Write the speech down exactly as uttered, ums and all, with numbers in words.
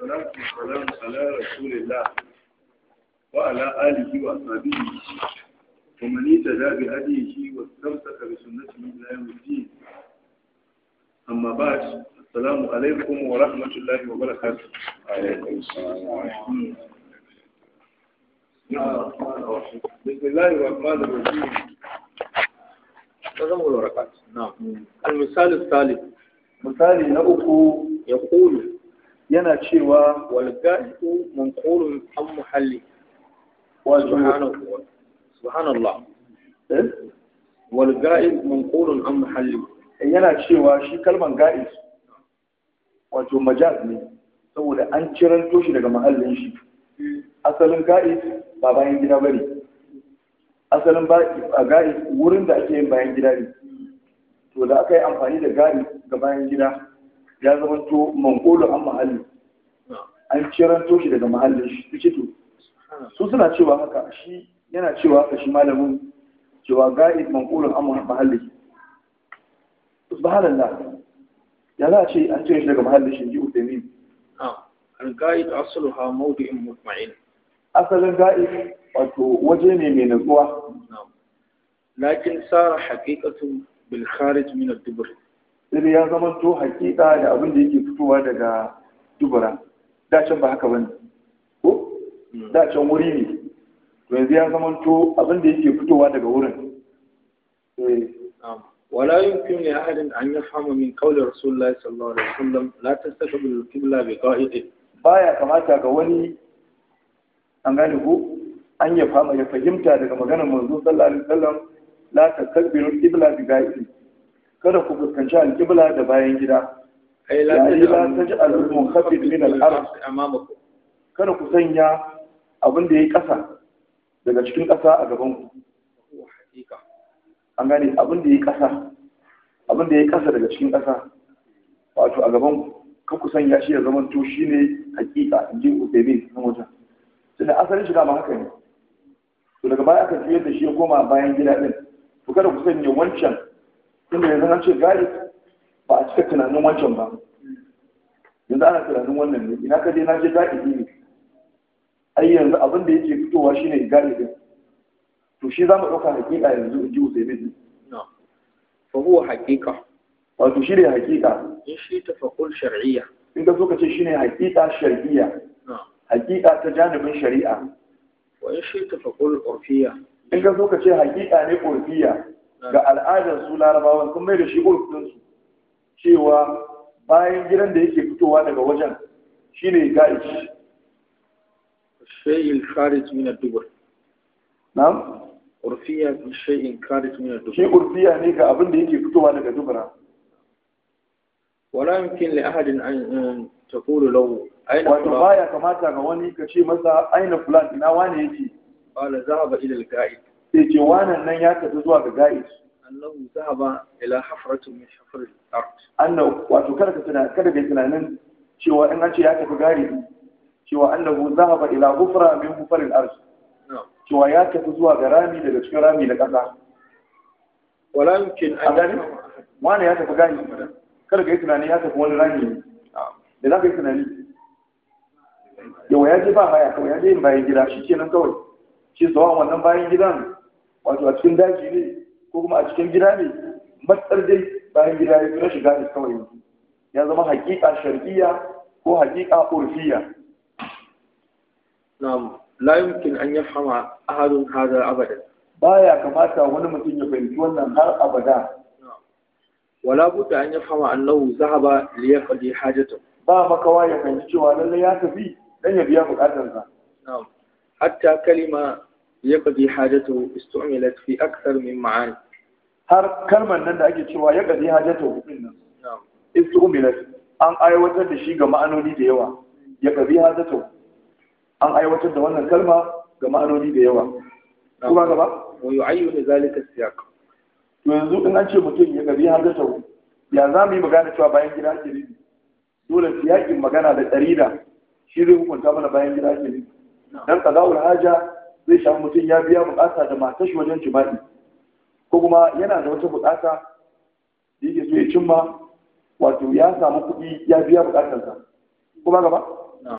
والصلاة والسلام على رسول الله وعلى آله وأصحابه ومن اهتدى بهديه واستمسك بسنته إلى يوم الدين. أما بعد، السلام عليكم ورحمة الله وبركاته. وعليكم السلام ورحمة الله. بسم الله الرحمن الرحيم. تزمه الورقات. نعم. المثال الثالث. مثالي نأكو يقول yana cewa walga'idu manqulun an muhalli wato subhanahu subhanallah eh walga'id manqulun an muhalli yana cewa shi kalman ga'id wato majaz ne saboda an ciranto shi daga mahallin shi. Asalin ga'id ba bayan gida bane, asalin ba ga'id wurin da ake yin bayan gida ne, to da aka yi amfani da ga'id ga bayan gida ya zama to manqulu an mahalli, an ciranto shi daga mahallin shi. Suke to su suna cewa haka, shi yana cewa haka, shi malamin cewa ga'id manqulu an mahalli. Subhanallah, ya za a ce an cire shi daga mahallin shi ji Uthaymeen. al-ga'id asluha mawdi'un mutma'in. Asalin ga'id wato waje ne mai natsuwa, lakin sara haqiqatu bil kharij min ad-dubur. sai ya zama to hakika da abin da yake fitowa daga dubura. Da can ba haka bane ko da can wuri ne, to yanzu ya zama to abin da yake fitowa daga wurin. eh ولا يمكن لأحد أن يفهم من قول رسول الله صلى الله عليه وسلم لا تستقبل القبلة بقائد. baya kamata ga wani an gane ko an ya fama ya fahimta daga maganar manzo sallallahu alaihi wasallam la tastaqbilu al-qibla bi ga'id, kada ku fuskanci al-qibla da bayan gida. ai la taj'al al-munkhafid min al-ard amamakum, kada ku sanya abin da yayi kasa daga cikin kasa a gaban ku. hakika an gane abin da yayi kasa abin da yayi kasa daga cikin kasa wato a gaban ku, kan ku sanya shi ya zama to shine hakika inji Uthaymeen nan wajen. tunda asalin shi dama haka ne, to daga baya aka juyar da shi ya koma bayan gida din, to kada ku sanya wancan inda yanzu an ce gari ba a cika tunanin wancan ba, yanzu ana tunanin wannan ne. Ina ka je na je gari ne, ai yanzu abin da yake fitowa shine gari din, to shi za mu ɗauka hakika yanzu in ji Uthaymeen. fa huwa haqiqa, wato shi ne hakika. in shi tafaqul shar'iyya, in ka so ka ce shi ne hakika shar'iyya, hakika ta janibin shari'a. wa in shi tafaqul urfiyya, in ka so ka ce hakika ne urfiyya ga al'adar su larabawan, sun mai da shi urfinsu cewa bayan gidan da yake fitowa daga wajen shi ne ga'ish. shay'il kharij min ad-dubur. na'am, urfiyya bi shay'in kharij min ad-dubur. shi urfiyya ne ga abin da yake fitowa daga dubura. wala yumkin li ahadin an taqulu lahu ayna wato baya kamata ga wani ka ce masa aina fulan, ina wani yake, qala zahaba ila al-ga'id, sai ce wannan nan ya tafi zuwa ga ga'ish. annahu zahaba ila hafratin min hafr al-ard. annahu wato kada ka tuna kada ka tunanin cewa in an ce ya tafi gari, cewa annahu zahaba ila hufra min hufar al-ard, cewa ya tafi zuwa ga rami daga cikin rami na kasa. wala yumkin an gani wani ya tafi gari, kada ka yi tunani ya tafi wani rami ne. da za ka yi tunani yawa ya je ba haya kawai, ya je yin bayan gida shi kenan kawai. shi tsawon wannan bayan gidan wato a cikin daji ne ko kuma a cikin gida ne, matsar dai bayan gida ya fi shiga ne kawai, ya zama hakika shar'iyya ko hakika urfiyya. na'am la yumkin an yafhama ahadun hadha abadan, baya kamata wani mutum ya fahimci wannan har abada. wala budda an yafhama annahu zahaba li yaqdi hajatahu, ba makawa ya fahimci cewa lalle ya tafi dan ya biya bukatarsa. na'am hatta kalima yaqdi hajatahu istu'milat fi akthar min ma'ani, har kalmar nan da ake cewa ya qadi hajatahu din nan na'am istu'milat an aiwatar da shi ga ma'anoni da yawa. ya qadi hajatahu an aiwatar da wannan kalma ga ma'anoni da yawa. kuma gaba wa yu'ayyinu zalika as-siyaq. to yanzu in an ce mutum ya qadi hajatahu, ya za mu yi magana cewa bayan gida ake nufi? dole siyakin magana da ɗarida shi zai hukunta mana bayan gida ake nufi. dan qada'ul haja zai shafi mutum ya biya bukata da matar shi wajen jima'i, ko kuma yana da wata bukata da yake so ya cimma, wato ya samu kuɗi ya biya bukatarsa. kuma gaba